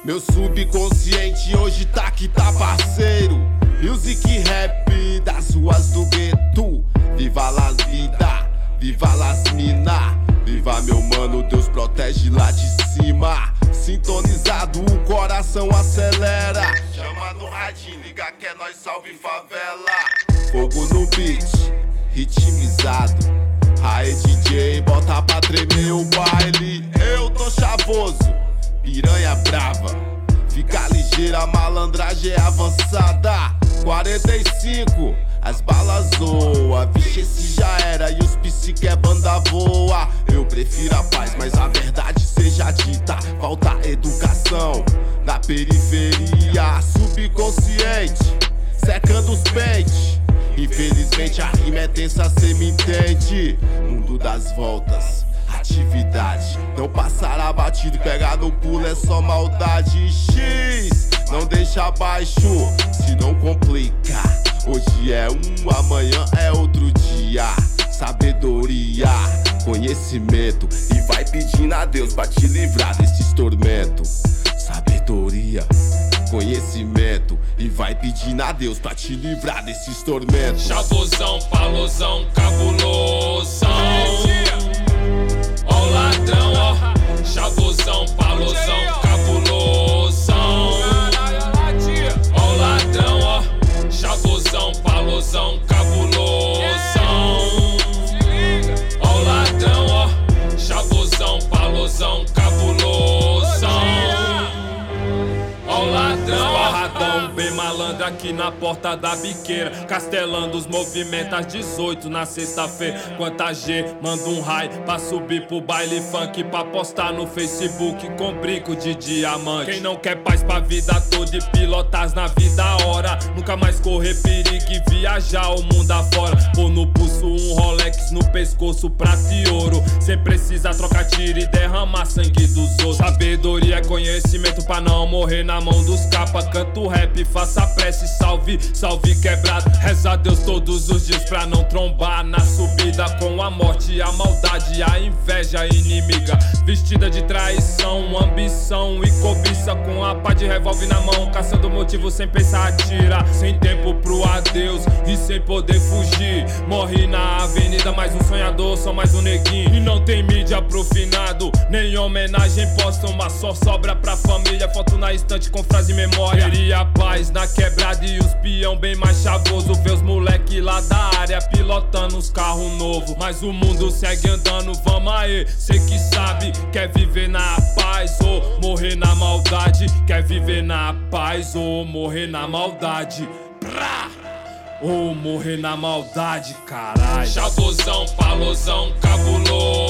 Meu subconsciente hoje tá que tá parceiro. Music rap das ruas do gueto. Viva las vida, viva las mina. Viva meu mano, Deus protege lá de cima. Sintonizado, o coração acelera. Chama no radinho, liga que é nós, salve favela. Fogo no beat, ritmizado. Aê DJ, bota pra tremer o baile. Eu tô chavoso, piranha brava. Fica ligeira, a malandragem é avançada. 45, as balas zoa. Vixe, esse já era e os psique é banda voa. Eu prefiro a paz, mas a verdade seja dita. Falta educação na periferia. Subconsciente, secando os pentes. Infelizmente a rima é tensa, cê me entende. Mundo das voltas, atividade. Não passará batido, pegar no pulo é só maldade. X, não deixa abaixo, se não complica. Hoje é um, amanhã é outro dia. Sabedoria, conhecimento. E vai pedindo a Deus pra te livrar desses tormentos. Sabedoria, conhecimento. E vai pedindo a Deus pra te livrar desses tormentos. Chavosão, palosão, cabulosão. Ó o ladrão, ó. Chavosão, palosão, cabulosão. Ó o ladrão, ó. Chavosão, palosão, cabulosão. Ó o ladrão, ó. Chavosão, palosão, cabulosão. Ó o ladrão, barradão, bem malandro aqui na porta da biqueira. Castelando os movimentos às 18 na sexta-feira. Quanta G, manda um raio pra subir pro baile funk. Pra postar no Facebook com brinco de diamante. Quem não quer paz pra vida toda e pilotas na vida hora. Nunca mais correr perigo e viajar o mundo afora. Pôr no pulso um Rolex, no pescoço prata e ouro. Sem precisar trocar tiro e derramar sangue dos outros. Sabedoria é conhecimento pra não morrer na mão dos capa. Canto rap, faça prece, salve, salve quebrado. Reza a Deus todos os dias pra não trombar na subida com a morte, a maldade, a inveja inimiga. Vestida de traição, ambição e cobiça. Com a pá de revólver na mão, caçando motivo sem pensar, atira. Sem tempo pro adeus e sem poder fugir. Morre na avenida, mais um sonhador, só mais um neguinho. E não tem mídia pro finado, nem homenagem posta. Mas só sobra pra família, foto na estante com frase e memória. Queria paz na quebrada e os peão bem mais chavoso. Ver os moleque lá da área pilotando os carros novos. Mas o mundo segue andando, vamos aí. Cê que sabe, quer viver na paz ou morrer na maldade. Quer viver na paz ou morrer na maldade. Prá! Ou morrer na maldade, caralho. Chavosão, palosão, cabuloso.